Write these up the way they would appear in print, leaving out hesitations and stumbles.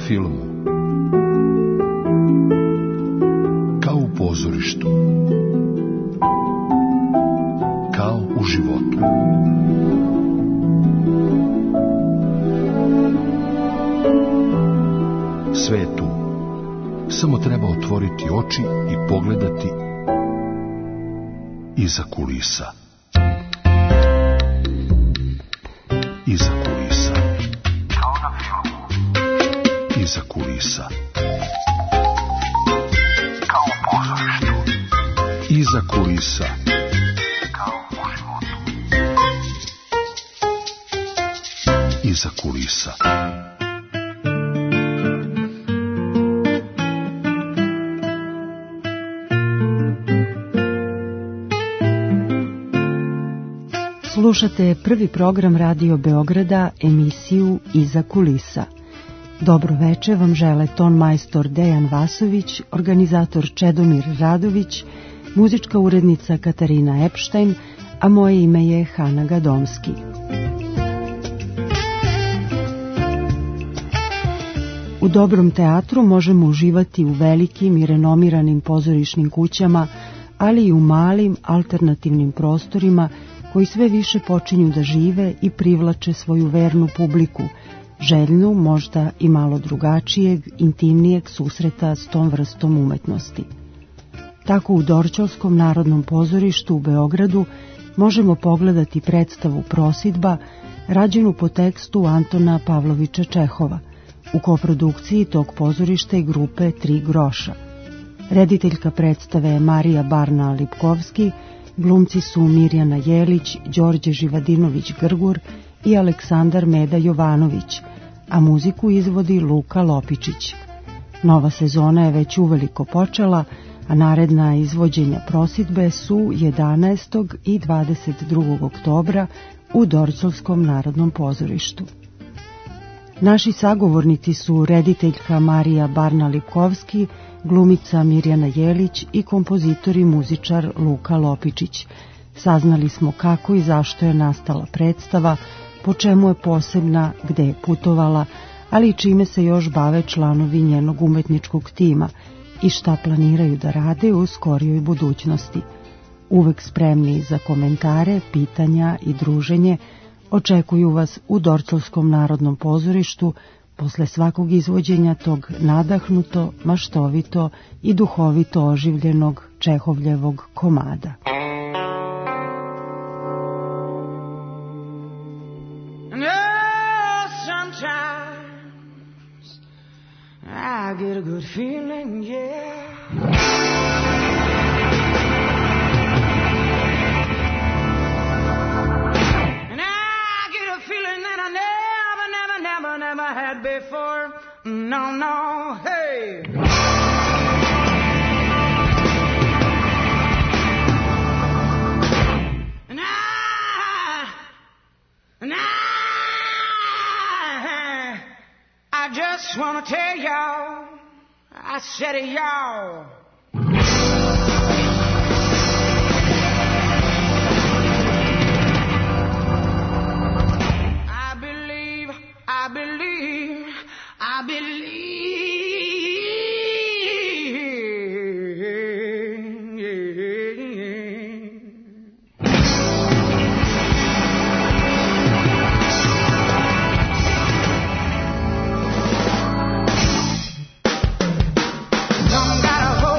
filmu, kao u pozorištu, kao u životu. Sve je tu. Samo treba otvoriti oči i pogledati iza kulisa. Iza kulisa. Kao na filmu. Iza kulisa. Kao u pozorištu. Iza kulisa. Kao u životu. Iza kulisa. Slušate prvi program Radio Beograda, emisiju Iza kulisa. Dobro veče vam žele ton majstor Dejan Vasović, organizator Čedomir Radović, muzička urednica Katarina Epštajn, a moje ime je Hana Gadomski. U dobrom teatru možemo uživati u velikim i renomiranim pozorišnim kućama, ali i u malim alternativnim prostorima koji sve više počinju da žive i privlače svoju vernu publiku, željnu možda i malo drugačijeg, intimnijeg susreta s tom vrstom umetnosti. Tako u Dorćolskom narodnom pozorištu u Beogradu možemo pogledati predstavu Prosidba, rađenu po tekstu Antona Pavlovića Čehova, u koprodukciji tog pozorišta i grupe Tri groša. Rediteljka predstave je Marija Barna-Lipkovski, glumci su Mirjana Jelić, Đorđe Živadinović-Grgur i Aleksandar Meda Jovanović, a muziku izvodi Luka Lopičić. Nova sezona je već uveliko počela, a naredna izvođenja Prosidbe su 11. i 22. oktobra u Dorćolskom narodnom pozorištu. Naši sagovornici su rediteljka Marija Barna-Lipkovski, glumica Mirjana Jelić i kompozitor i muzičar Luka Lopičić. Saznali smo kako i zašto je nastala predstava, po čemu je posebna, gde je putovala, ali i čime se još bave članovi njenog umetničkog tima i šta planiraju da rade u skorijoj budućnosti. Uvek spremni za komentare, pitanja i druženje, očekuju vas u Dorćolskom narodnom pozorištu posle svakog izvođenja tog nadahnuto, maštovito i duhovito oživljenog Čehovljevog komada. I get a good feeling, yeah. Never had before, no, no, hey. And I just wanna tell y'all, I said it, y'all. I believe. Don't gotta hold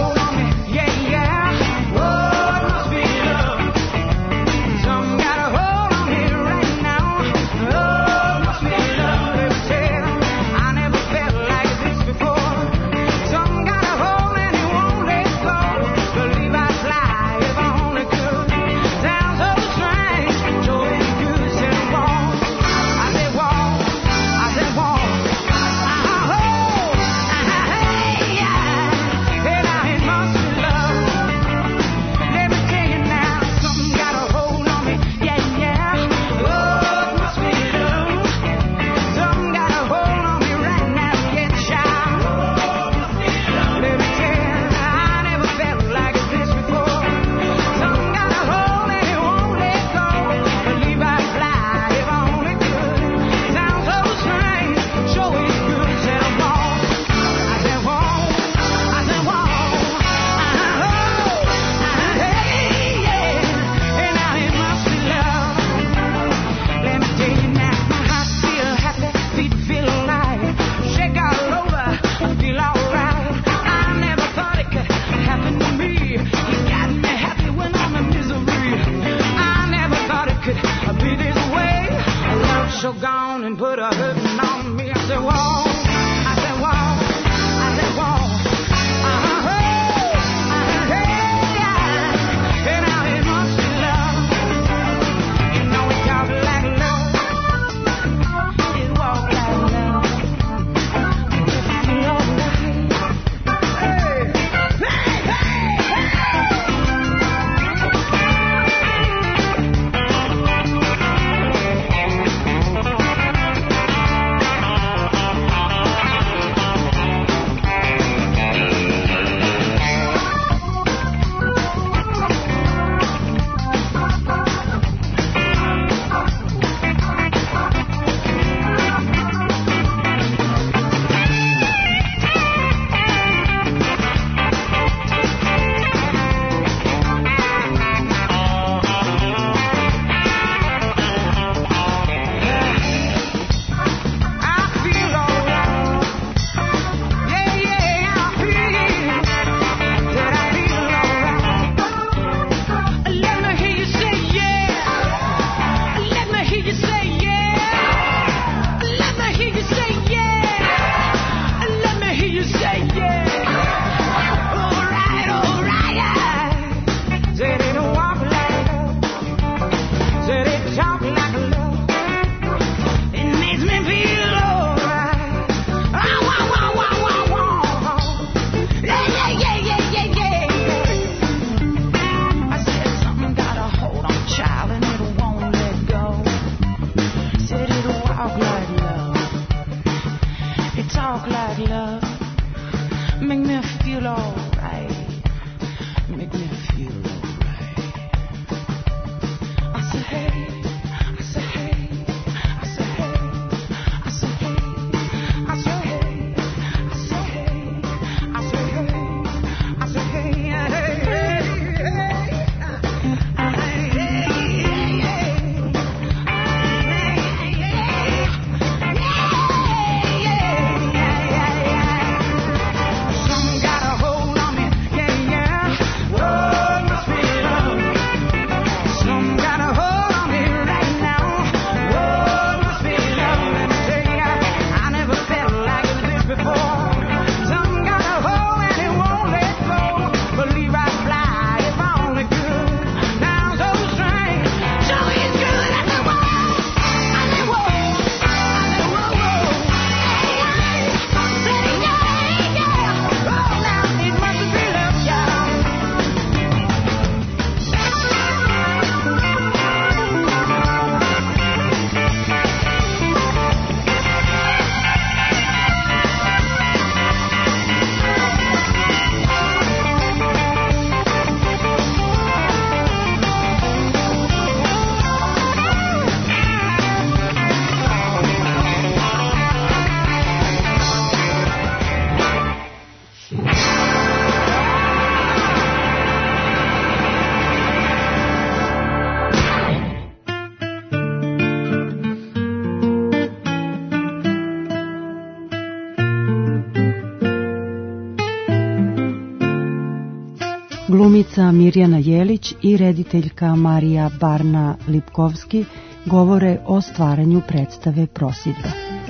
Glumica Mirjana Jelić i rediteljka Marija Barna-Lipkovski govore o stvaranju predstave Prosidba.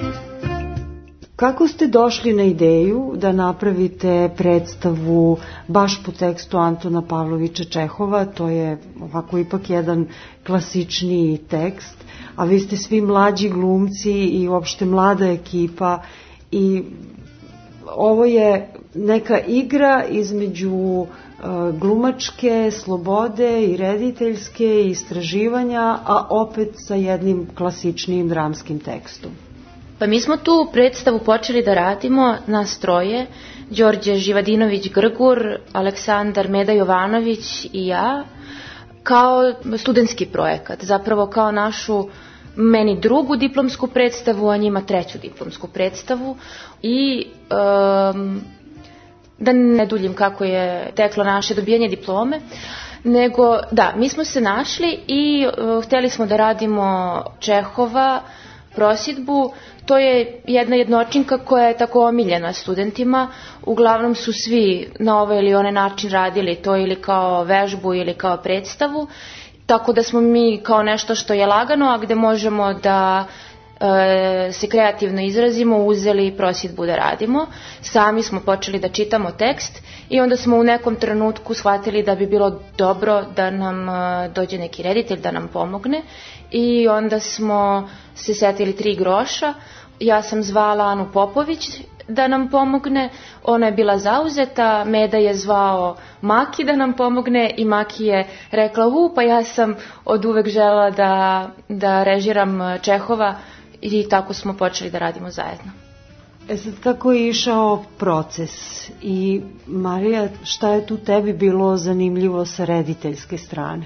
Kako ste došli na ideju da napravite predstavu baš po tekstu Antona Pavlovića Čehova? To je ovako ipak jedan klasičniji tekst, a vi ste svi mlađi glumci i uopšte mlada ekipa i ovo je neka igra između glumačke slobode i rediteljske istraživanja, a opet sa jednim klasičnijim dramskim tekstom. Pa mi smo tu predstavu počeli da radimo nas troje, Đorđe Živadinović-Grgur, Aleksandar Meda-Jovanović i ja, kao studentski projekat, zapravo kao našu meni drugu diplomsku predstavu, a njima treću diplomsku predstavu i da ne duljim kako je teklo naše dobijanje diplome, nego da, mi smo se našli i hteli smo da radimo Čehova Prosidbu. To je jedna jednočinka koja je tako omiljena studentima. Uglavnom su svi na ovaj ili onaj način radili to ili kao vežbu ili kao predstavu. Tako da smo mi kao nešto što je lagano, a gde možemo da se kreativno izrazimo, uzeli Prosidbu da radimo. Sami smo počeli da čitamo tekst i onda smo u nekom trenutku shvatili da bi bilo dobro da nam dođe neki reditelj da nam pomogne i onda smo se setili 3 groša. Ja sam zvala Anu Popović da nam pomogne, ona je bila zauzeta, Meda je zvao Maki da nam pomogne i Maki je rekla pa ja sam od uvek želela da režiram Čehova i tako smo počeli da radimo zajedno. Sad kako je išao proces i Marija, šta je tu tebi bilo zanimljivo sa rediteljske strane?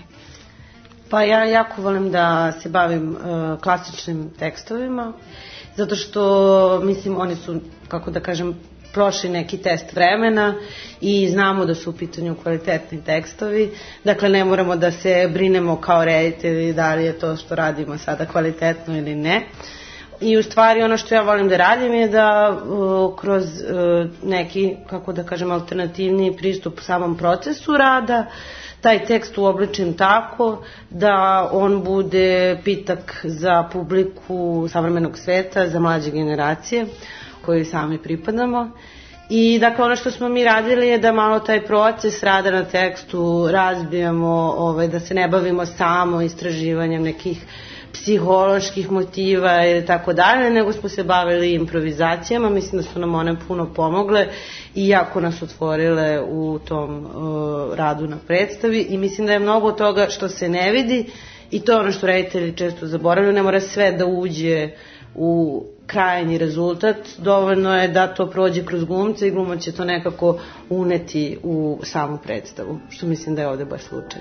Pa ja jako volim da se bavim klasičnim tekstovima, zato što, mislim, oni su, kako da kažem, prošli neki test vremena i znamo da su u pitanju kvalitetni tekstovi. Dakle, ne moramo da se brinemo kao reditelji da li je to što radimo sada kvalitetno ili ne. I u stvari ono što ja volim da radim je da kroz neki, kako da kažem, alternativni pristup samom procesu rada, taj tekst uobličim tako da on bude pitak za publiku savremenog sveta, za mlađe generacije koji sami pripadamo. I dakle ono što smo mi radili je da malo taj proces rada na tekstu razbijamo, da se ne bavimo samo istraživanjem nekih psiholoških motiva ili tako dalje, nego smo se bavili improvizacijama. Mislim da su nam one puno pomogle i jako nas otvorile u tom radu na predstavi i mislim da je mnogo toga što se ne vidi i to je ono što reditelji često zaboravljaju, ne mora sve da uđe u krajnji rezultat, dovoljno je da to prođe kroz glumce i glumac će to nekako uneti u samu predstavu, što mislim da je ovde baš slučaj.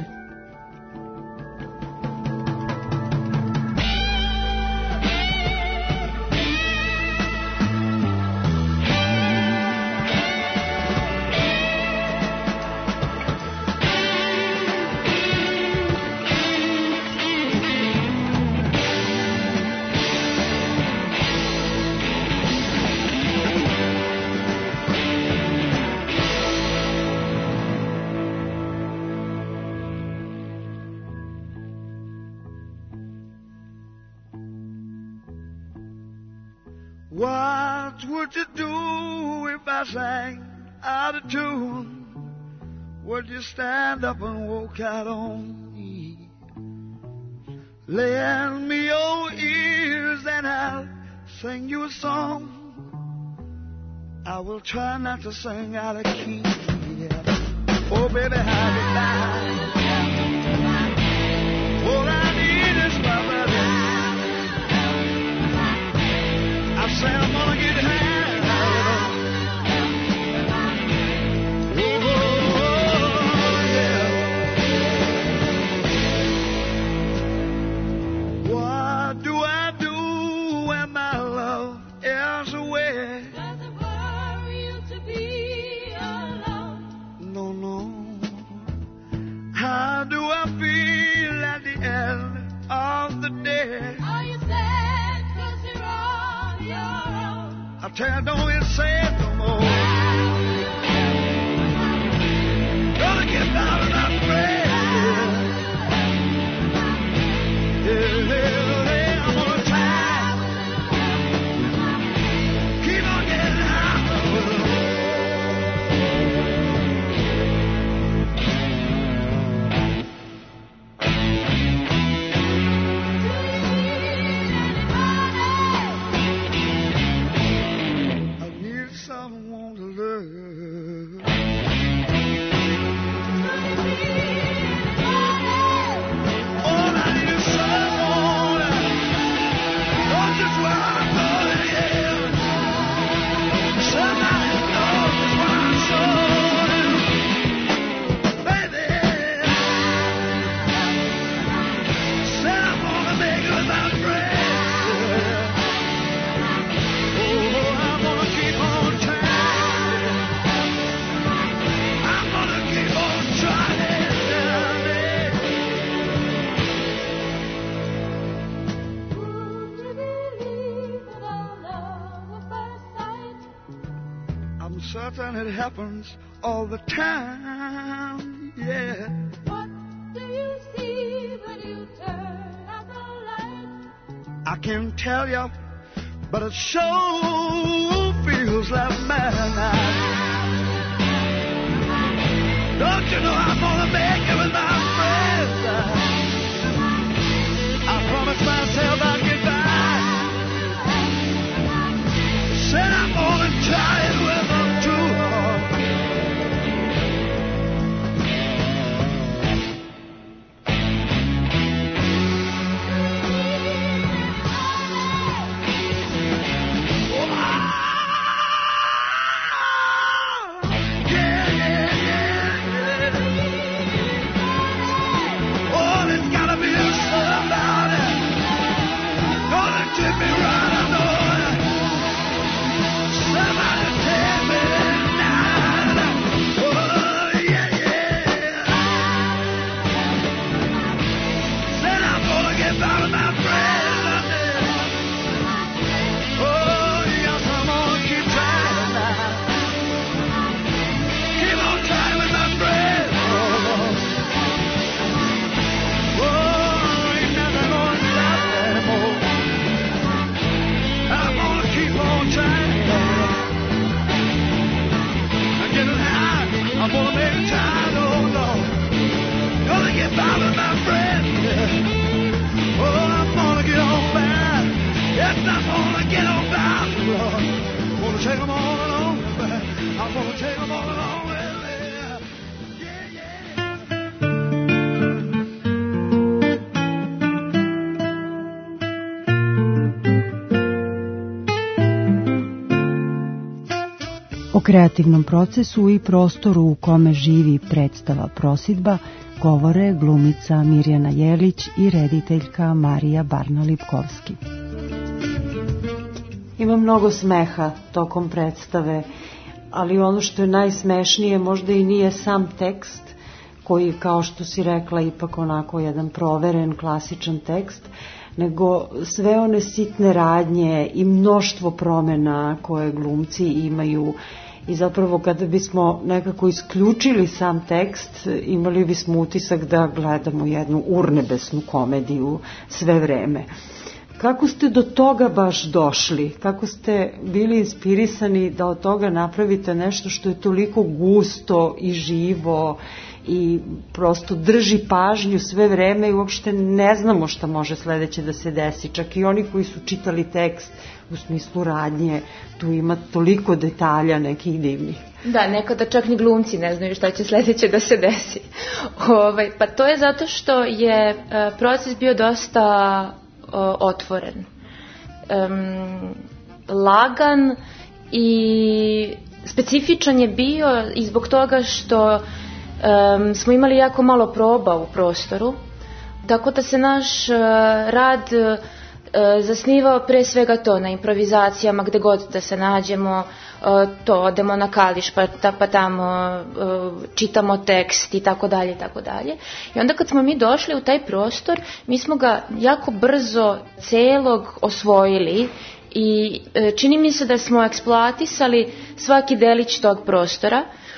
What would you do if I sang out of tune? Would you stand up and walk out on me? Lend me your ears and I'll sing you a song. I will try not to sing out of key. Yeah. Oh, baby, how you lie? All I need is my baby. I say I'm gonna get high. Oh, yeah. What do I do when my love is away? Does it worry you to be alone? No, no. How do I feel at the end of the day? Are you sad 'cause you're on your own? I tell you, don't even say it no more. Gonna get Certain it happens all the time, yeah. What do you see when you turn out the light? I can't tell you, but it sure feels like midnight. Don't you know I'm gonna make it with my friends? I promised myself I'd get back. Said I'm gonna try it with them. O kreativnom procesu i prostoru u kome živi predstava Prosidba govore glumica Mirjana Jelić i rediteljka Marija Barna-Lipkovski. Ima mnogo smeha tokom predstave, ali ono što je najsmešnije možda i nije sam tekst, koji, kao što si rekla, ipak onako jedan proveren, klasičan tekst, nego sve one sitne radnje i mnoštvo promena koje glumci imaju. I zapravo kada bismo nekako isključili sam tekst, imali bismo utisak da gledamo jednu urnebesnu komediju sve vreme. Kako ste do toga baš došli? Kako ste bili inspirisani da od toga napravite nešto što je toliko gusto i živo i prosto drži pažnju sve vreme i uopšte ne znamo šta može sledeće da se desi. Čak i oni koji su čitali tekst u smislu radnje, tu ima toliko detalja nekih divnih. Da, nekada čak ni glumci ne znaju šta će sledeće da se desi. Pa to je zato što je proces bio dosta otvoren, lagan i specifičan je bio i zbog toga što smo imali jako malo proba u prostoru, tako da se naš rad zasnivao pre svega to na improvizacijama, gde god da se nađemo, to odemo na Kališ pa tamo čitamo tekst i tako dalje i tako dalje. I onda kad smo mi došli u taj prostor, mi smo ga jako brzo celog osvojili i čini mi se da smo eksploatisali svaki delić tog prostora.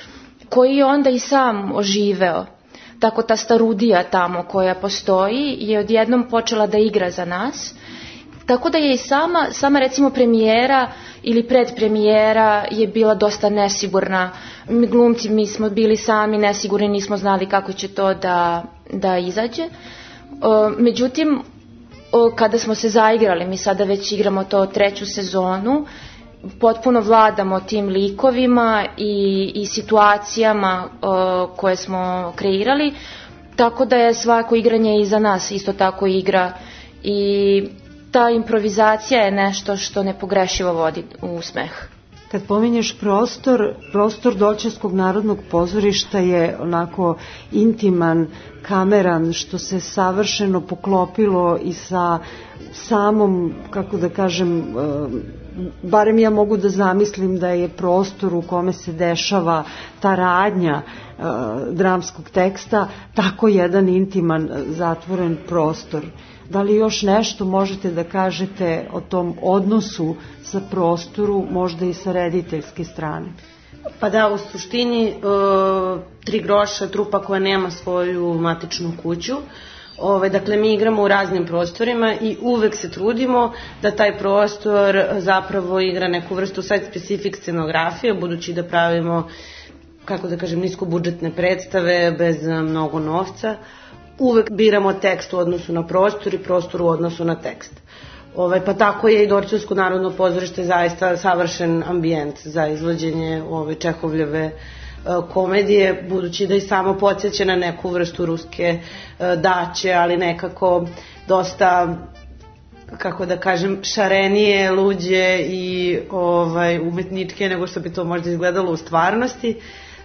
koji je onda i sam oživeo. Tako ta starudija tamo koja postoji je odjednom počela da igra za nas. Tako da je i sama recimo premijera ili predpremijera je bila dosta nesigurna. Mi glumci, mi smo bili sami nesigurni, nismo znali kako će to da izađe. Međutim, kada smo se zaigrali, mi sada već igramo to 3. sezonu, potpuno vladamo tim likovima i situacijama koje smo kreirali, tako da je svako igranje i za nas isto tako igra i ta improvizacija je nešto što nepogrešivo vodi u smeh. Kad pominješ prostor Dolčevskog narodnog pozorišta je onako intiman, kameran, što se savršeno poklopilo i sa samom, kako da kažem, barem ja mogu da zamislim da je prostor u kome se dešava ta radnja dramskog teksta tako jedan intiman, zatvoren prostor. Da li još nešto možete da kažete o tom odnosu sa prostoru, možda i sa rediteljske strane? Pa da, u suštini 3 groša, trupa koja nema svoju matičnu kuću. Dakle, mi igramo u raznim prostorima i uvek se trudimo da taj prostor zapravo igra neku vrstu site-specific scenografije, budući da pravimo, kako da kažem, niskobudžetne predstave bez mnogo novca. Uvek biramo tekst u odnosu na prostor i prostor u odnosu na tekst. Pa tako je i Dorćolsko narodno pozorište zaista savršen ambijent za izvođenje Čehovljeve komedije, budući da i samo podsjeća na neku vrstu ruske daće, ali nekako dosta, kako da kažem, šarenije, luđe i umetničke nego što bi to možda izgledalo u stvarnosti.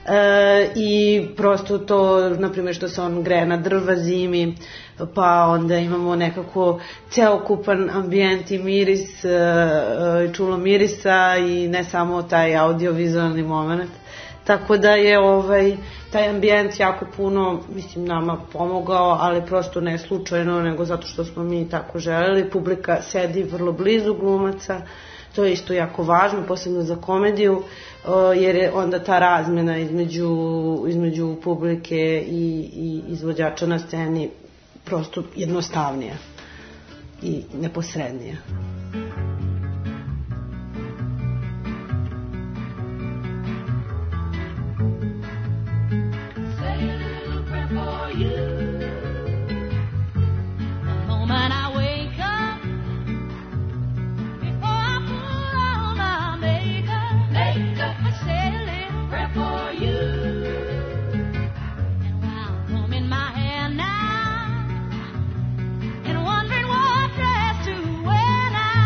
I prosto to, na primjer, što se on greje na drva zimi, pa onda imamo nekako ceokupan ambijent i miris, čulo mirisa i ne samo taj audiovizualni moment. Tako da je taj ambijent jako puno, mislim, nama pomogao, ali prosto ne slučajno, nego zato što smo mi tako želeli. Publika sedi vrlo blizu glumaca, to je isto jako važno, posebno za komediju, jer je onda ta razmena između publike i izvođača na sceni prosto jednostavnija i neposrednija. And wondering what dress to wear now.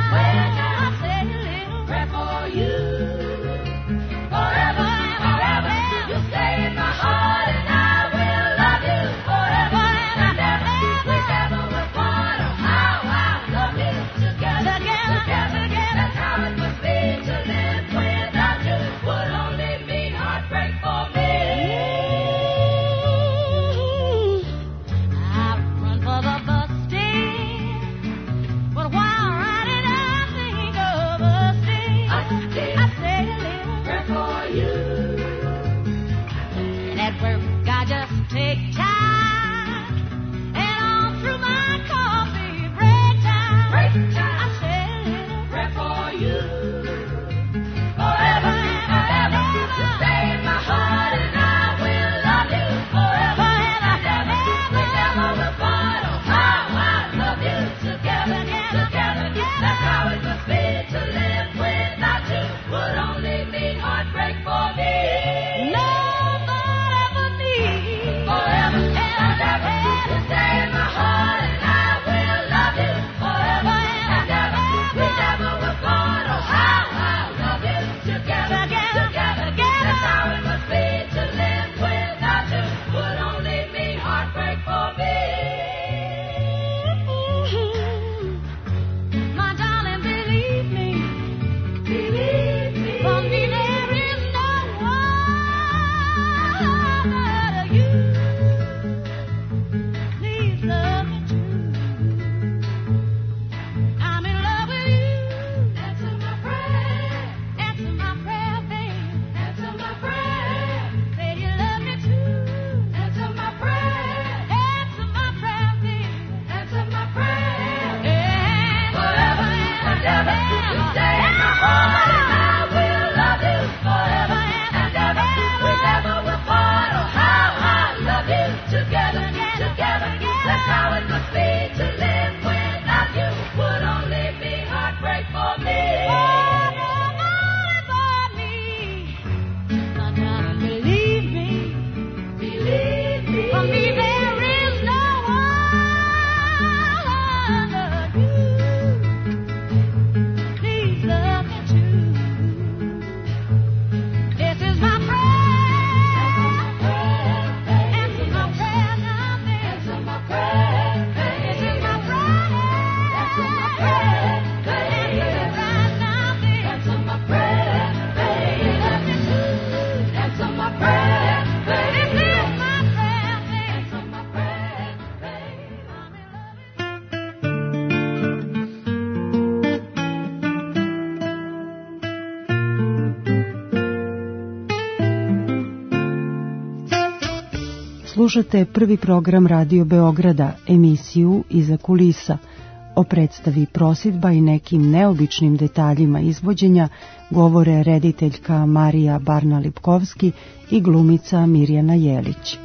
Slušate prvi program Radio Beograda, emisiju Iza kulisa. O predstavi Prosidba i nekim neobičnim detaljima izvođenja govore rediteljka Marija Barna-Lipkovski i glumica Mirjana Jelić.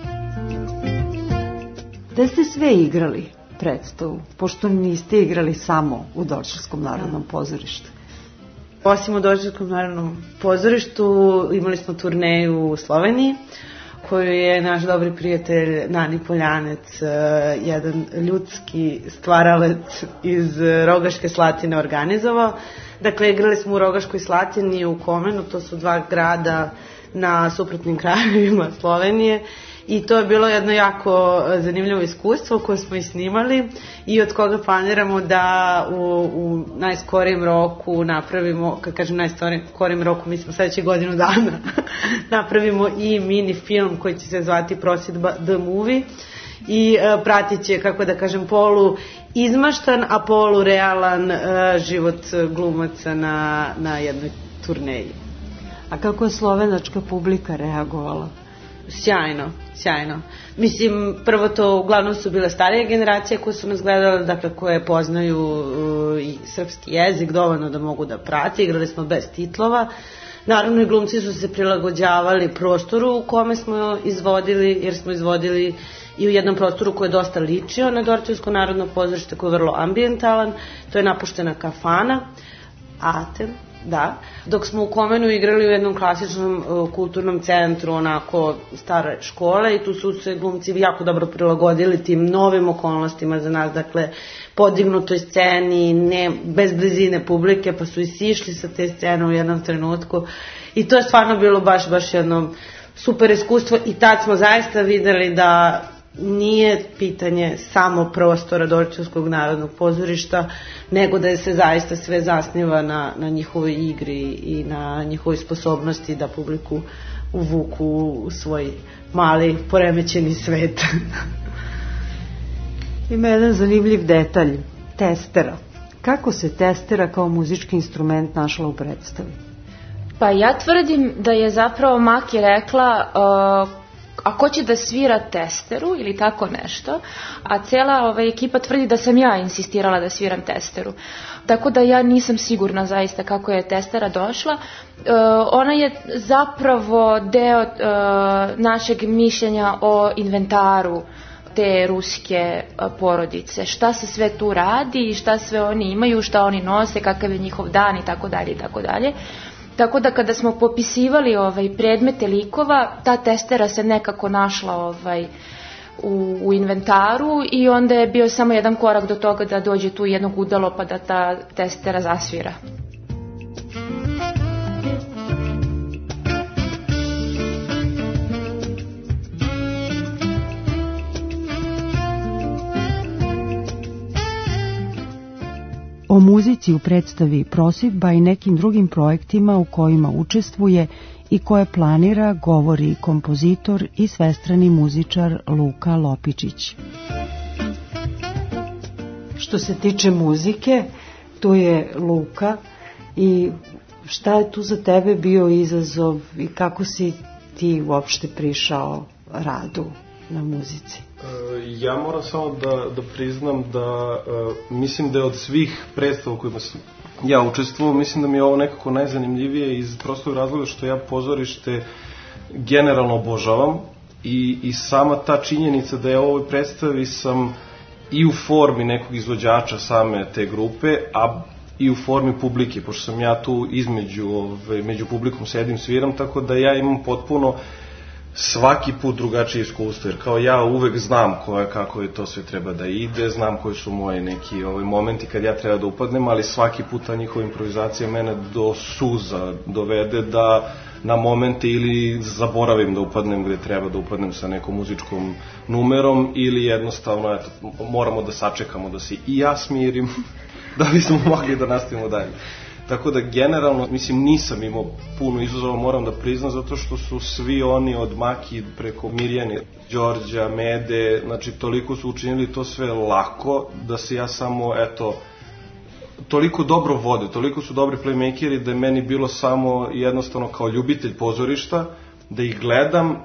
Da ste sve igrali predstavu, pošto niste igrali samo u Dorčolskom narodnom pozorištu? Osim u Dorčolskom narodnom pozorištu imali smo turneju u Sloveniji, koju je naš dobri prijatelj Nani Poljanec, jedan ljudski stvaralac iz Rogaške Slatine, organizovao. Dakle, igrali smo u Rogaškoj Slatini i u Komenu, to su dva grada na suprotnim krajevima Slovenije. I to je bilo jedno jako zanimljivo iskustvo koje smo i snimali i od koga planiramo da u najskorijem roku napravimo, kad kažem najskorijem roku, mi smo sledeće godinu dana, napravimo i mini film koji će se zvati Prosidba The Movie i pratit će, kako da kažem, polu izmaštan, a polu realan život glumaca na jednoj turneji. A kako je slovenačka publika reagovala? Sjajno. Mislim, prvo to uglavnom su bile starije generacije koje su nas gledale, dakle koje poznaju i srpski jezik dovoljno da mogu da prate. Igrali smo bez titlova. Naravno i glumci su se prilagođavali prostoru u kome smo izvodili, jer smo izvodili i u jednom prostoru koji je dosta ličio na Dorčolsko narodno pozorište, koji je vrlo ambijentalan. To je napuštena kafana, Aten. Da, dok smo u Komenu igrali u jednom klasičnom kulturnom centru, onako stare škole, i tu su se glumci jako dobro prilagodili tim novim okolnostima za nas, dakle podignutoj sceni, ne, bez blizine publike, pa su i sišli sa te scene u jednom trenutku i to je stvarno bilo baš jedno super iskustvo i tad smo zaista videli da nije pitanje samo prostora Dorčolskog narodnog pozorišta, nego da se zaista sve zasniva na njihovoj igri i na njihovoj sposobnosti da publiku uvuku u svoj mali poremećeni svet. Ima jedan zanimljiv detalj, testera. Kako se testera kao muzički instrument našla u predstavi? Pa ja tvrdim da je zapravo Maki rekla a ko će da svira testeru ili tako nešto, a cela ekipa tvrdi da sam ja insistirala da sviram testeru. Tako da ja nisam sigurna zaista kako je testera došla. Ona je zapravo deo našeg mišljenja o inventaru te ruske porodice. Šta se sve tu radi, šta sve oni imaju, šta oni nose, kakav je njihov dan i tako dalje i tako dalje. Tako da kada smo popisivali predmete likova, ta testera se nekako našla u inventaru i onda je bio samo jedan korak do toga da dođe tu jedno gudalo pa da ta testera zasvira. O muzici u predstavi Prosidba i nekim drugim projektima u kojima učestvuje i koje planira govori kompozitor i svestrani muzičar Luka Lopičić. Što se tiče muzike, tu je Luka i šta je tu za tebe bio izazov i kako si ti uopšte prišao radu na muzici? Ja moram samo da priznam da mislim da je od svih predstava u kojima sam ja učestvovao, mislim da mi je ovo nekako najzanimljivije iz prostog razloga što ja pozorište generalno obožavam i sama ta činjenica da ja u ovoj predstavi sam i u formi nekog izvođača same te grupe, a i u formi publike, pošto sam ja tu među publikom sedim, sviram, tako da ja imam potpuno svaki put drugačije iskustvo, jer kao ja uvek znam kako je to sve treba da ide, znam koji su moji neki momenti kad ja treba da upadnem, ali svaki put ta njihova improvizacija mene do suza dovede da na momente ili zaboravim da upadnem gde treba da upadnem sa nekom muzičkom numerom ili jednostavno moramo da sačekamo da se i ja smirim da bismo mogli da nastavimo dalje. Tako da generalno, mislim, nisam imao puno izazova, moram da priznam, zato što su svi oni od Maki preko Mirjane, Đorđa, Mede, znači toliko su učinili to sve lako, da se ja samo, toliko dobro vode, toliko su dobri playmakeri da je meni bilo samo jednostavno kao ljubitelj pozorišta, da ih gledam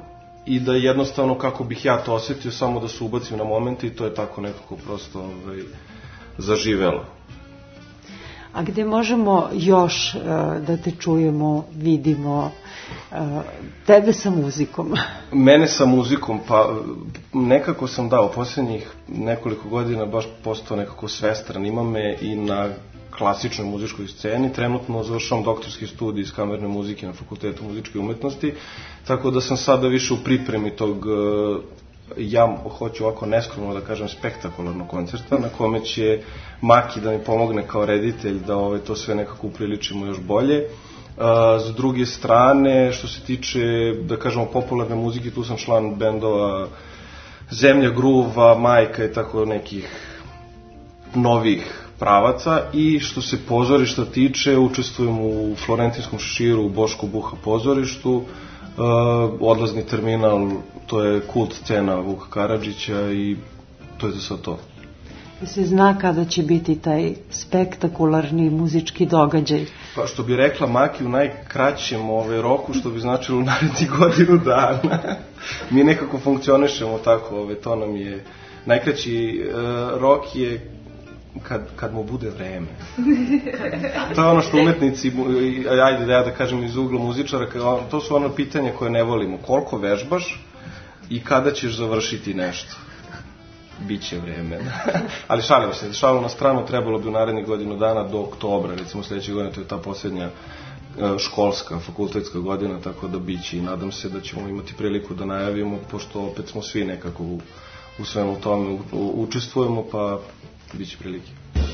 i da jednostavno kako bih ja to osjetio, samo da se ubacim na momente i to je tako nekako prosto zaživelo. A gde možemo još da te čujemo, vidimo, tebe sa muzikom? Mene sa muzikom, pa nekako sam dao posljednjih nekoliko godina baš postao nekako svestran. Ima me i na klasičnoj muzičkoj sceni. Trenutno završavam doktorski studij iz kamerne muzike na Fakultetu muzičke umetnosti, tako da sam sada više u pripremi tog, ja hoću ovako neskromno da kažem, spektakularnog koncerta na kome će Maki da mi pomogne kao reditelj da to sve nekako upriličimo još bolje. S druge strane, što se tiče, da kažemo, popularne muzike, tu sam član bendova Zemlja gruva, Majka i tako nekih novih pravaca, i što se pozorišta tiče, učestvujem u Florentinskom šeširu, u Boško Buha pozorištu, Odlazni terminal, to je kult scena Vuka Karadžića i to je za sad to. Se zna kada će biti taj spektakularni muzički događaj? Pa što bi rekla Maki, u najkraćem roku, što bi značilo u narednih godinu dana. Mi nekako funkcionišemo tako, to nam je najkraći rok je kad mu bude vreme. To je ono što umetnici, ajde da kažem iz ugla muzičara, to su ono pitanje koje ne volimo. Koliko vežbaš i kada ćeš završiti nešto? Biće vreme. Ali šalim na stranu, trebalo bi u narednih godinu dana do oktobra, recimo sledeće godine, to je ta posljednja školska, fakultetska godina, tako da biće i nadam se da ćemo imati priliku da najavimo, pošto opet smo svi nekako u svemu tome učestvujemo, pa biće prilike.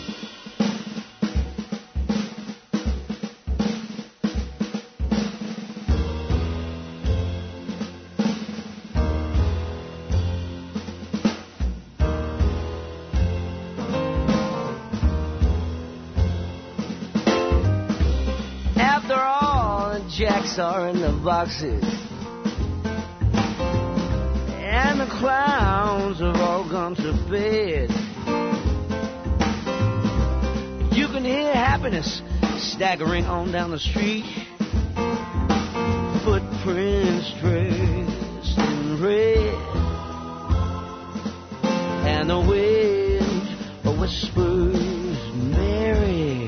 Are in the boxes, and the clowns have all gone to bed. You can hear happiness staggering on down the street, footprints dressed in red, and the wind whispers Mary.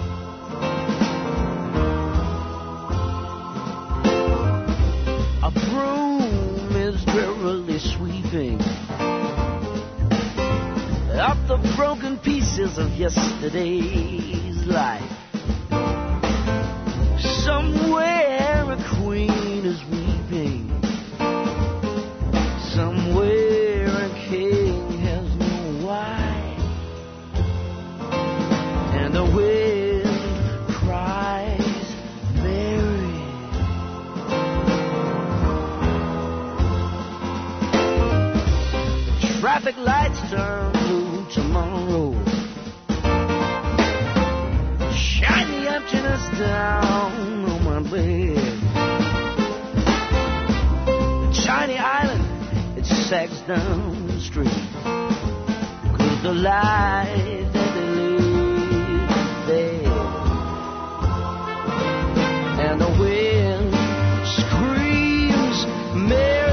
Sweeping up the broken pieces of yesterday's life. Somewhere a queen is weeping, somewhere a king has no wife, and the wind cries Mary. Traffic lights turn blue tomorrow. Shine the emptiness down on my bed. Tiny island, it sags down the street. 'Cause the light that they live there. And the wind screams Mary.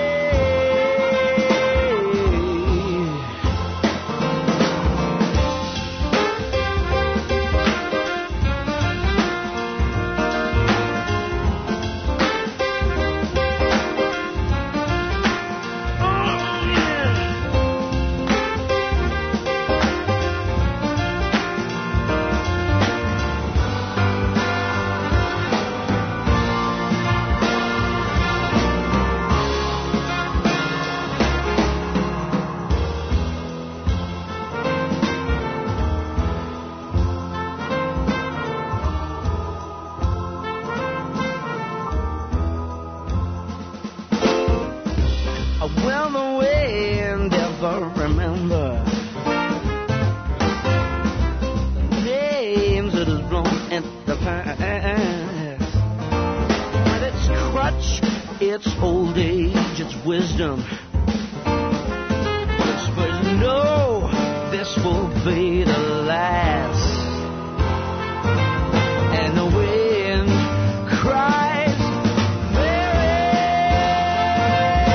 It's old age, it's wisdom. Whispers, no, this will be the last. And the wind cries, Mary.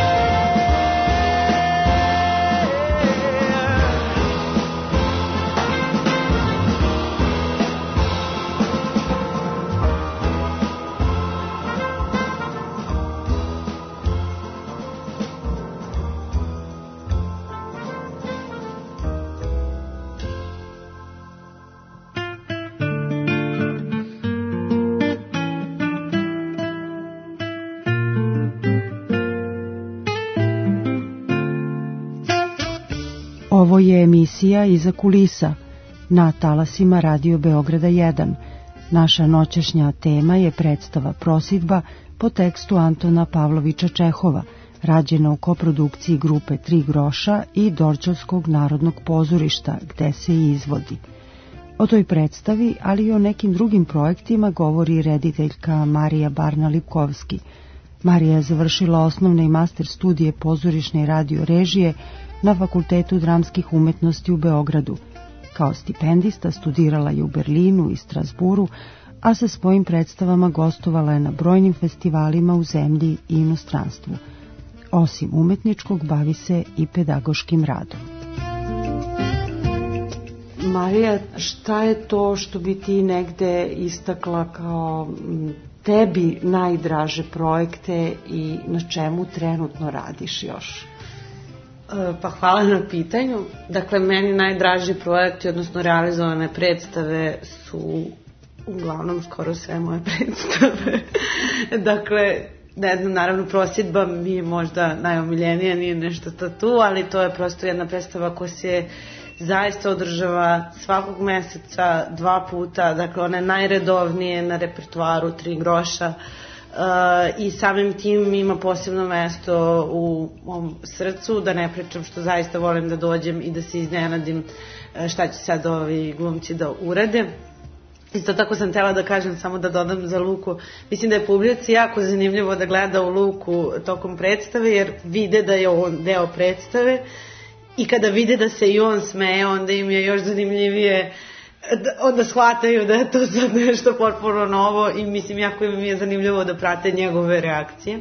Ovo je emisija Iza kulisa na talasima Radio Beograda 1. Naša noćašnja tema je predstava Prosidba po tekstu Antona Pavlovića Čehova, rađena u koprodukciji grupe Tri groša i Dorćolskog narodnog pozorišta, gde se i izvodi. O toj predstavi, ali i o nekim drugim projektima govori rediteljka Marija Barna-Lipkovski. Marija je završila osnovne i master studije pozorišne i radio režije na Fakultetu dramskih umetnosti u Beogradu. Kao stipendista studirala je u Berlinu i Strasburu, a sa svojim predstavama gostovala je na brojnim festivalima u zemlji i inostranstvu. Osim umetničkog, bavi se i pedagoškim radom. Marija, šta je to što bi ti negde istakla kao tebi najdraže projekte i na čemu trenutno radiš još? Pa hvala na pitanju. Dakle, meni najdraži projekti, odnosno realizovane predstave su uglavnom skoro sve moje predstave. Dakle, ne znam, naravno Prosidba mi je možda najomiljenija, nije nešto tu, ali to je prosto jedna predstava koja se zaista održava svakog meseca 2 puta, dakle ona je najredovnije na repertoaru Tri groša i samim tim ima posebno mesto u mom srcu, da ne pričam što zaista volim da dođem i da se iznenadim šta će sad ovi glumci da urade. Isto tako sam htjela da kažem, samo da dodam za Luku, mislim da je publici jako zanimljivo da gleda u Luku tokom predstave, jer vide da je on deo predstave i kada vide da se i on smeje, onda im je još zanimljivije, onda shvataju da je to sad nešto potpuno novo i mislim jako im je zanimljivo da prate njegove reakcije.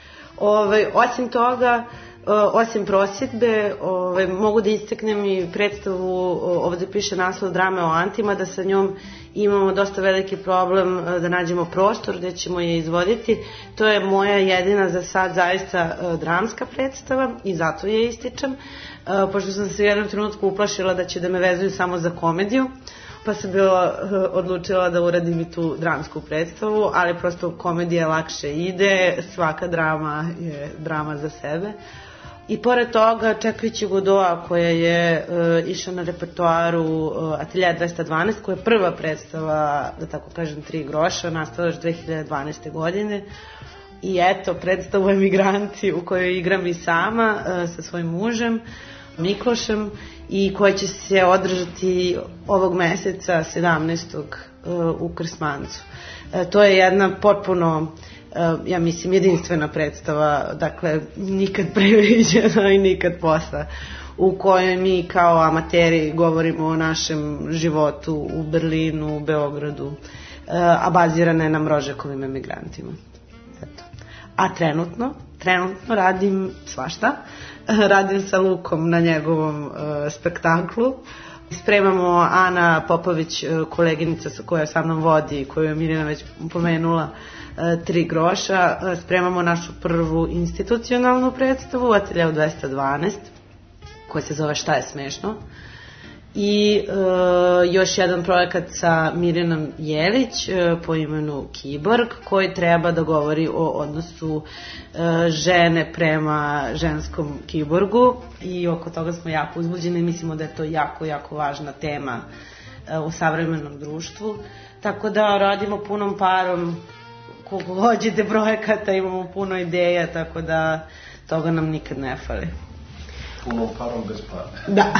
Osim toga, osim Prosidbe, mogu da istaknem i predstavu, ovde piše naslov Drame o Antima, da sa njom imamo dosta veliki problem da nađemo prostor gde ćemo je izvoditi. To je moja jedina za sad zaista dramska predstava i zato je ističem, pošto sam se u jednom trenutku uplašila da će da me vezuju samo za komediju, pa sam bila odlučila da uradim i tu dramsku predstavu, ali prosto komedija lakše ide, svaka drama je drama za sebe. I pored toga, čekajući Godoa, koja je išla na repertoaru Ateljea 212, koja je prva predstava, da tako kažem, Tri groša, nastala još 2012. godine. I eto, predstavu Emigranti, u kojoj igram i sama sa svojim mužem, Miklošem, i koja će se održati ovog meseca 17. u Krsmancu. To je jedna potpuno, ja mislim, jedinstvena predstava, dakle, nikad previđena i nikad posla, u kojoj mi kao amateri govorimo o našem životu u Berlinu, u Beogradu, a bazirana je na Mrožekovim emigrantima. Eto. A trenutno radim svašta. Radim sa Lukom na njegovom spektaklu. Spremamo, Ana Popović, koleginica koja sa mnom vodi, koju je Mirjana već pomenula, Tri groša, spremamo našu prvu institucionalnu predstavu, Ateljeu 212, koja se zove Šta je smešno. I još jedan projekat sa Mirjanom Jelić po imenu Kiborg, koji treba da govori o odnosu žene prema ženskom kiborgu, i oko toga smo jako uzbuđeni i mislimo da je to jako, jako važna tema u savremenom društvu. Tako da radimo punom parom, koliko hoćete projekata, imamo puno ideja, tako da toga nam nikad ne fali. Punom parom bez para. Da.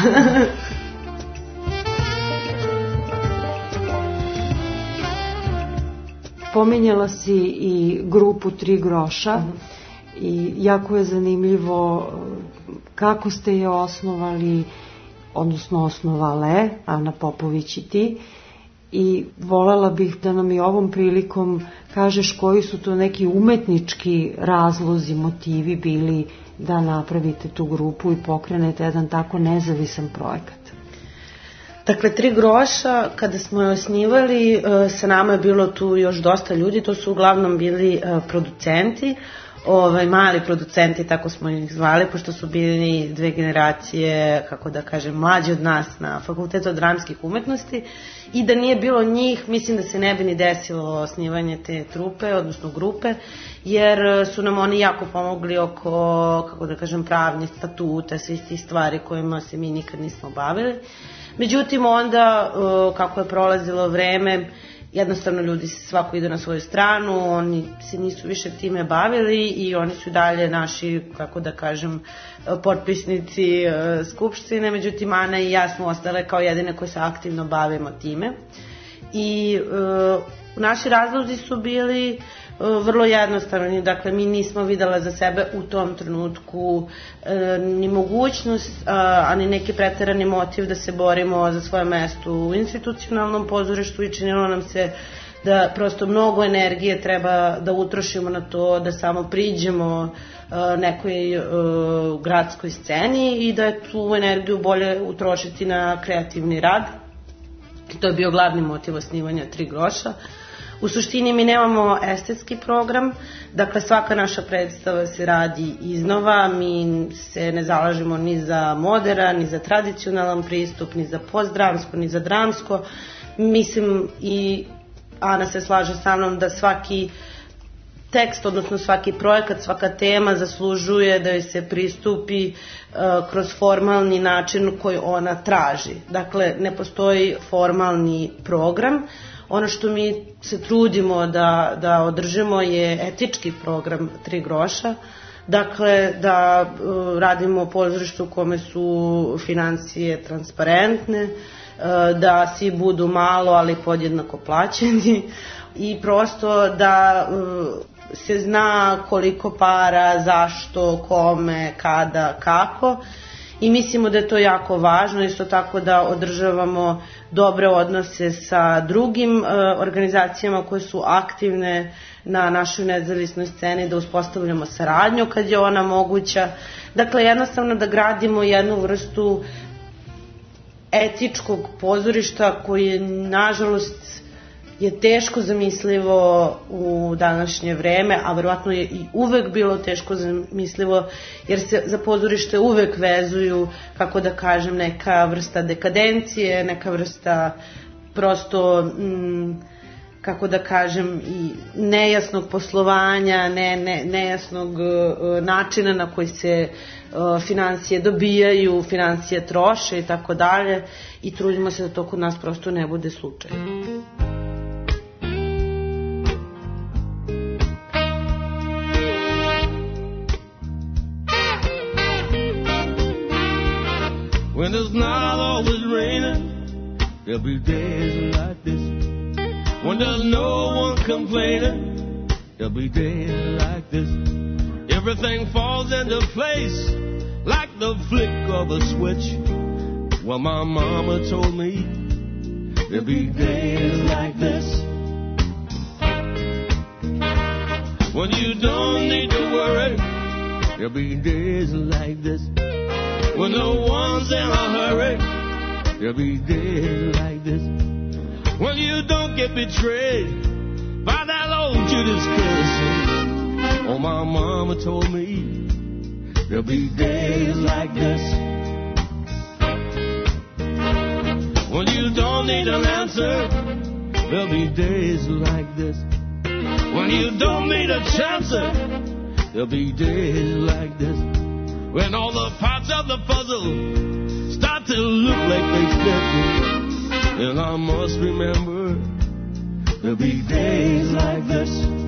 Pominjala si i grupu Tri groša i jako je zanimljivo kako ste je osnovali, odnosno osnovale, Ana Popović i ti, i voljela bih da nam i ovom prilikom kažeš koji su to neki umetnički razlozi, motivi bili da napravite tu grupu i pokrenete jedan tako nezavisan projekat. Dakle, Tri groša, kada smo je osnivali, sa nama je bilo tu još dosta ljudi, to su uglavnom bili producenti, mali producenti, tako smo ih zvali, pošto su bili 2 generacije, kako da kažem, mlađi od nas na Fakultetu dramskih umetnosti, i da nije bilo njih, mislim da se ne bi ni desilo osnivanje te trupe, odnosno grupe, jer su nam oni jako pomogli oko, kako da kažem, pravnih statuta, svih tih stvari kojima se mi nikad nismo bavili. Međutim, onda, kako je prolazilo vreme, jednostavno ljudi svako ide na svoju stranu, oni se nisu više time bavili i oni su dalje naši, kako da kažem, potpisnici skupštine, međutim Ana i ja smo ostale kao jedine koje se aktivno bavimo time. I naši razlozi su bili vrlo jednostavni, dakle mi nismo videla za sebe u tom trenutku ni mogućnost, a ni neki preterani motiv da se borimo za svoje mesto u institucionalnom pozorištu i činilo nam se da prosto mnogo energije treba da utrošimo na to da samo priđemo nekoj gradskoj sceni i da je tu energiju bolje utrošiti na kreativni rad. I to je bio glavni motiv osnivanja 3 groša. U suštini mi nemamo estetski program, dakle svaka naša predstava se radi iznova, mi se ne zalažemo ni za moderan, ni za tradicionalan pristup, ni za postdramsko, ni za dramsko. Mislim, i Ana se slaže sa mnom, da svaki tekst, odnosno svaki projekat, svaka tema zaslužuje da joj se pristupi kroz formalni način koji ona traži. Dakle, ne postoji formalni program. Ono što mi se trudimo da održimo je etički program 3 groša, dakle da radimo pozorište u kome su finansije transparentne, da svi budu malo ali podjednako plaćeni i prosto da se zna koliko para, zašto, kome, kada, kako. I mislimo da je to jako važno, isto tako da održavamo dobre odnose sa drugim organizacijama koje su aktivne na našoj nezavisnoj sceni, da uspostavljamo saradnju kad je ona moguća. Dakle, jednostavno da gradimo jednu vrstu etičkog pozorišta koji nažalost je teško zamislivo u današnje vreme, a verovatno je i uvek bilo teško zamislivo, jer se za pozorište uvek vezuju, kako da kažem, neka vrsta dekadencije, neka vrsta prosto, kako da kažem, i nejasnog poslovanja, nejasnog načina na koji se finansije dobijaju, finansije troše i tako dalje, i trudimo se da to kod nas prosto ne bude slučaj. When it's not always raining, there'll be days like this. When there's no one complaining, there'll be days like this. Everything falls into place like the flick of a switch. Well, my mama told me there'll be days like this. When you don't need to worry, there'll be days like this. When no one's in a hurry, there'll be days like this. When you don't get betrayed by that old Judas kiss. Oh, my mama told me there'll be days like this. When you don't need an answer, there'll be days like this. When you don't need a chance, there'll be days like this. When all the parts of the puzzle start to look like they fit, then I must remember there'll be days like this.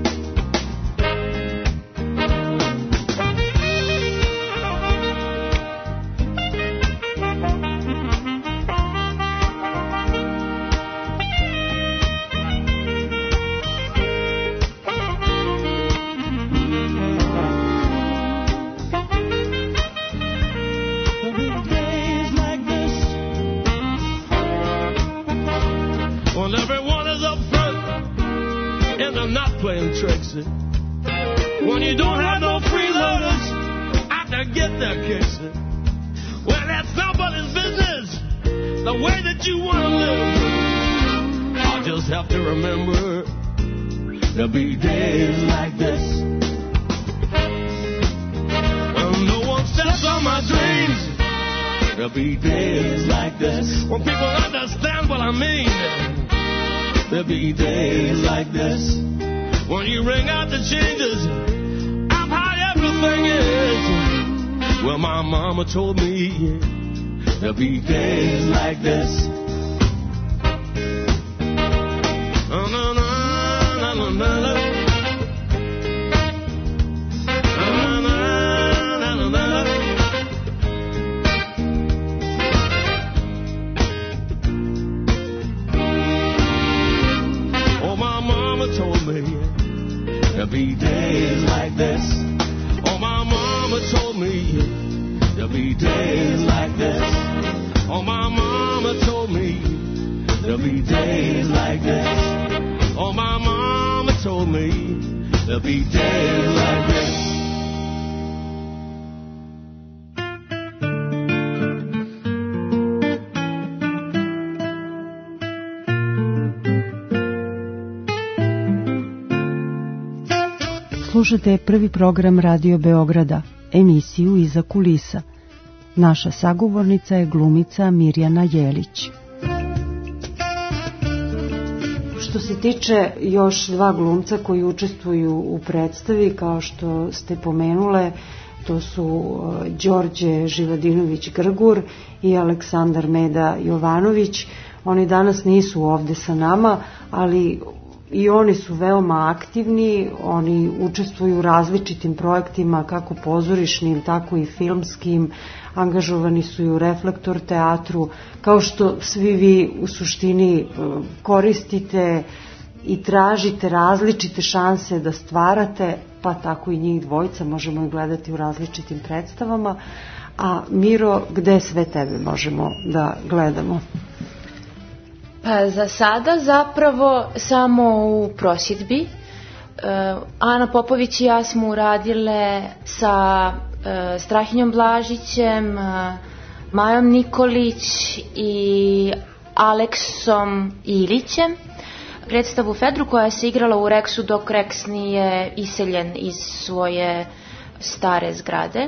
Playing tricks. When you don't have no freeloaders out to get their kicks. Well, that's nobody's business, the way that you want to live. I'll just have to remember there'll be days like this. my dreams, there'll be days like this. When people understand what I mean, there'll be days like this. When you ring out the changes of how everything is. Well, my mama told me there'll be days like this. Oh, no, no, no, no, no, no. There'll be days like this. Oh, my mama told me there'll be days like this. Oh, my mama told me there'll be days like this. Oh, my mama told me there'll be days like this. Slušate prvi program Radio Beograda, emisiju Iza kulisa. Naša sagovornica je glumica Mirjana Jelić. Što se tiče još dva glumca koji učestvuju u predstavi, kao što ste pomenule, to su Đorđe Živadinović-Grgur i Aleksandar Meda Jovanović. Oni danas nisu ovde sa nama, ali i oni su veoma aktivni, oni učestvuju u različitim projektima, kako pozorišnim, tako i filmskim, angažovani su i u Reflektor teatru, kao što svi vi u suštini koristite i tražite različite šanse da stvarate, pa tako i njih dvojica možemo i gledati u različitim predstavama. A Miro, gde sve tebe možemo da gledamo? Pa za sada zapravo samo u Prosjedbi. Ana Popović i ja smo uradile sa Strahinjom Blažićem, Majom Nikolić i Aleksom Ilićem predstavu Fedru koja se igrala u Reksu dok Reks nije iseljen iz svoje stare zgrade.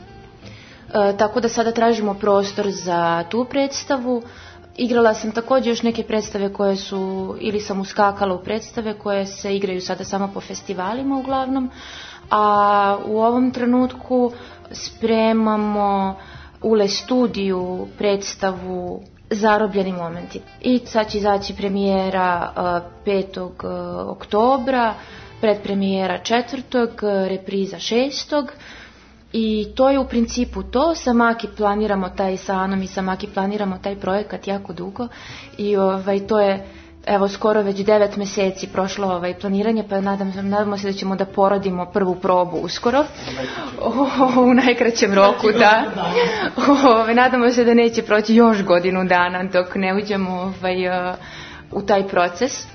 Tako da sada tražimo prostor za tu predstavu. Igrala sam također još neke predstave koje su, ili sam uskakala u predstave koje se igraju sada samo po festivalima uglavnom, a u ovom trenutku spremamo u Le Studiju predstavu Zarobljeni momenti. I sad će izaći premijera 5. oktobra, predpremijera 4. repriza 6. I to je u principu to. Sa Maki planiramo taj, sa Anom i sa Maki planiramo taj projekat jako dugo i to je evo skoro već 9 meseci prošlo planiranje, pa nadamo se da ćemo da poradimo prvu probu uskoro u najkraćem roku, da. Nadamo se da neće proći još godinu dana dok ne uđemo u taj proces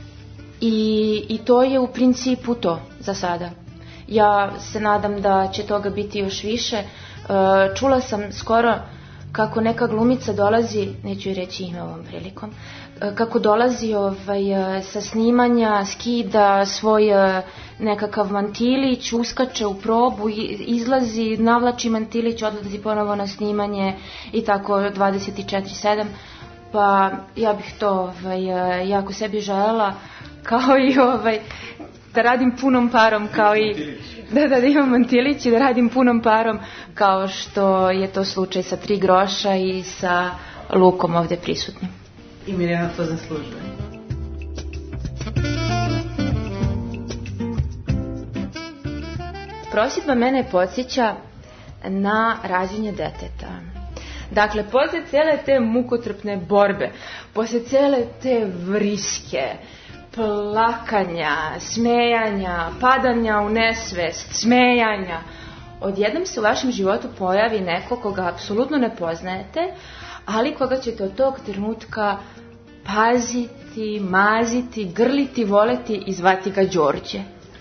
i to je u principu to za sada. Ja se nadam da će toga biti još više. Čula sam skoro kako neka glumica dolazi, neću joj reći ime ovom prilikom, kako dolazi sa snimanja, skida svoj nekakav mantilić, uskače u probu, izlazi, navlači mantilić, odlazi ponovo na snimanje i tako 24/7. Pa ja bih to jako sebi želela, kao i da radim punom parom, kao i da imam mantilić i da radim punom parom, kao što je to slučaj sa 3 groša i sa Lukom ovde prisutnim. I Mirjana to zaslužuje. Prosjedba mene podsjeća na rađenje deteta. Dakle, posle cele te mukotrpne borbe, posle cele te vriske, plakanja, smejanja, padanja u nesvest, smejanja, odjednom se u vašem životu pojavi neko koga apsolutno ne poznajete, ali koga ćete od tog trenutka paziti, maziti, grliti, voleti i zvati ga Đorđe.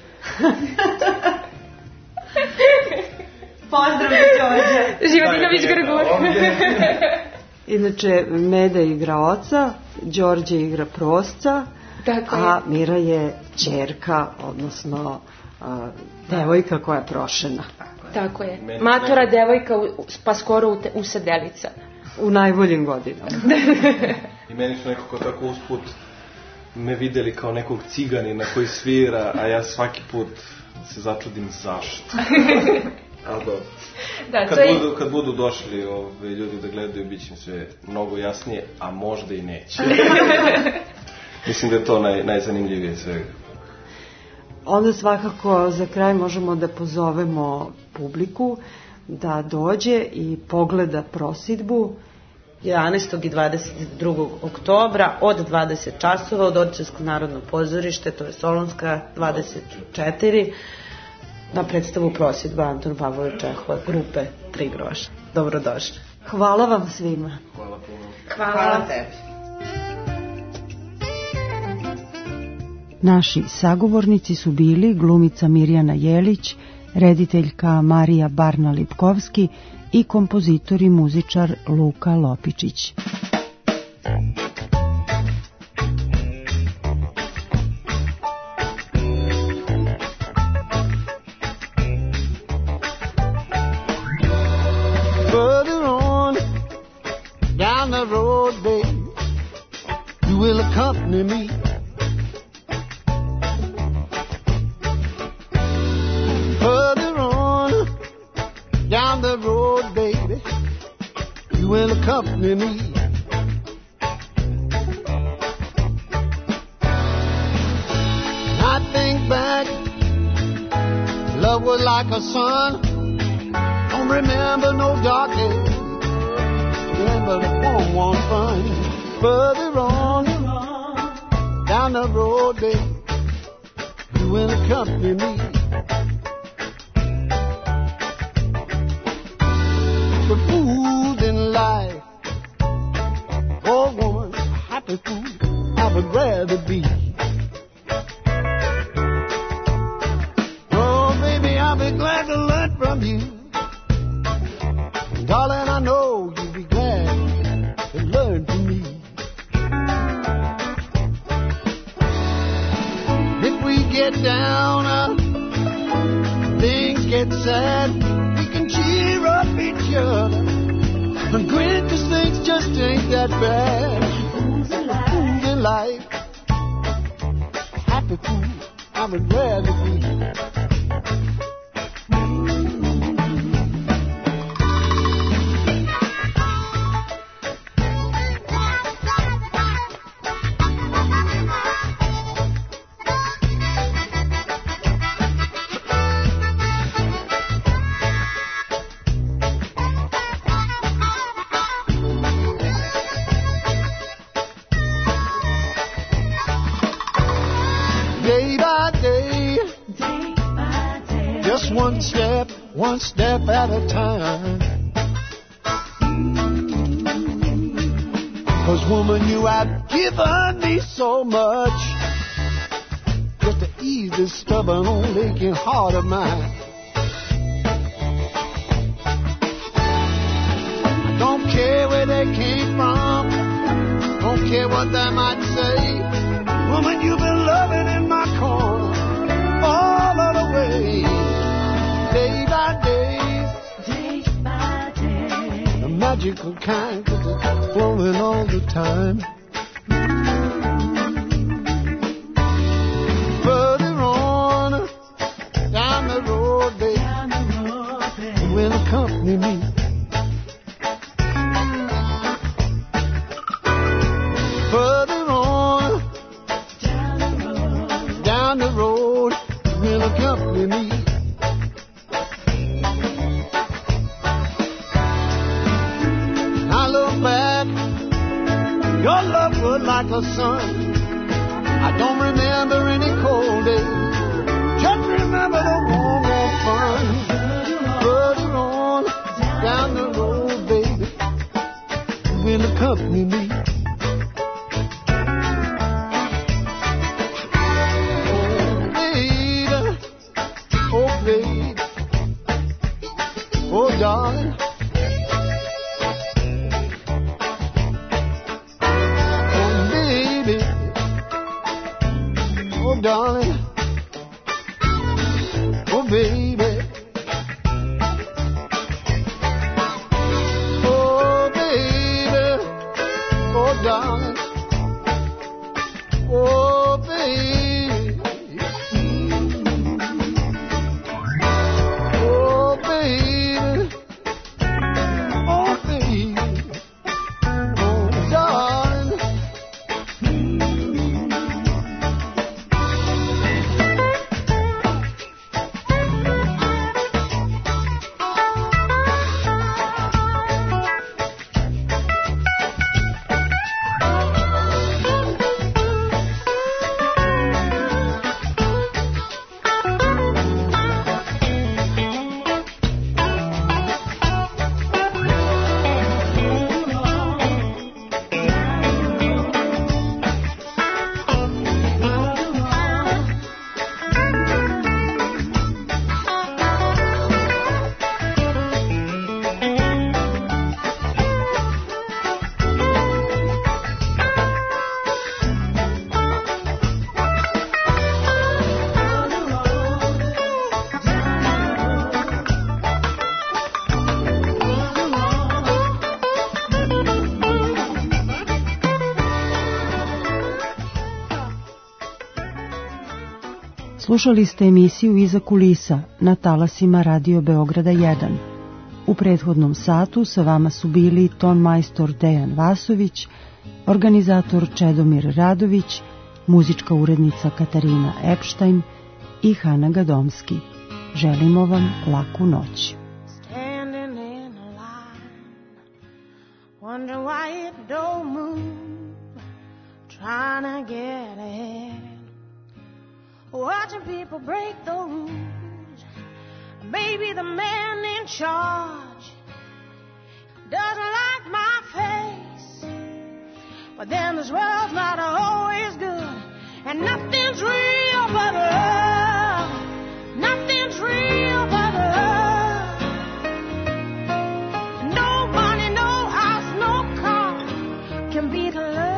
Pozdrav Đorđe! Živadinović-Grgur. Inače, Meda igra oca, Đorđe igra prosca, a Mira je ćerka, odnosno devojka koja je prošena. Tako je. Tako je. Matora devojka, pa skoro usedelica. U najboljim godinama. I meni su nekako tako usput me videli kao nekog ciganina koji svira, a ja svaki put se začudim zašto. Ali dobro. Da, kad budu došli ljudi da gledaju, bit će im sve mnogo jasnije, a možda i neće. Mislim da je to najzanimljivije svega. Onda svakako za kraj možemo da pozovemo publiku da dođe i pogleda prosidbu 11. i 22. oktobra od 20 časova od Orčevskog narodnog pozorište, to je Solunska 24, na predstavu prosidba Anton Pavlović Čehova grupe Tri groša. Dobrodošli. Hvala vam svima. Hvala puno. Hvala tebi. Naši sagovornici su bili glumica Mirjana Jelić, rediteljka Marija Barna-Lipkovski i kompozitor i muzičar Luka Lopičić. Further on, down the road, babe, you will accompany me. Further on, down the road, baby, you will accompany me. I think back, love was like a sun. Don't remember no dark days, remember the warm, warm fun. Further on, down the road, baby, you will accompany me. The fools in life, oh woman, a happy fool, I would rather be. Oh baby, I'll be glad to learn from you. Darling, I know you'll be glad to learn from me. If we get down, things get sad, we can cheer up each other and grin 'cause things just ain't that bad. Fools in life, happy fool, I would rather be. One step at a time. 'Cause woman, you have given me so much just to ease this stubborn old aching heart of mine. I don't care where they came from, don't care what they might say. Woman, you've been loving in my corner all of the way. Day by day, the magical kind, 'cause it's flowing all the time. Further on, down the road, babe, you will accompany me. Further on, down the road, you will accompany me. Your love was like a sun. I don't remember any cold days, just remember the warm, warm fun. Further on, down the road, baby, you will accompany me. Oh baby, oh darling. Darling, oh baby, darling. Oh, baby. Oh, baby. Oh, baby. Oh, darling. Slušali ste emisiju Iza kulisa na talasima Radio Beograda 1. U prethodnom satu sa vama su bili ton majstor Dejan Vasović, organizator Čedomir Radović, muzička urednica Katarina Epštajn i Hana Gadomski. Želimo vam laku noć. Standing in a line, wonder why it don't move, trying to get ahead. Watching people break the rules. Maybe the man in charge doesn't like my face, but then this world's not always good, and nothing's real but love. Nothing's real but love. No money, no house, no car can beat love.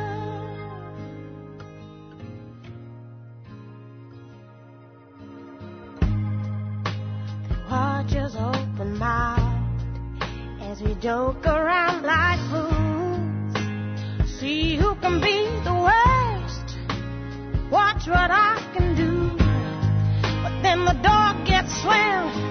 Watch us open mouthed as we joke around like fools. See who can be the worst. Watch what I can do. But then the door gets slammed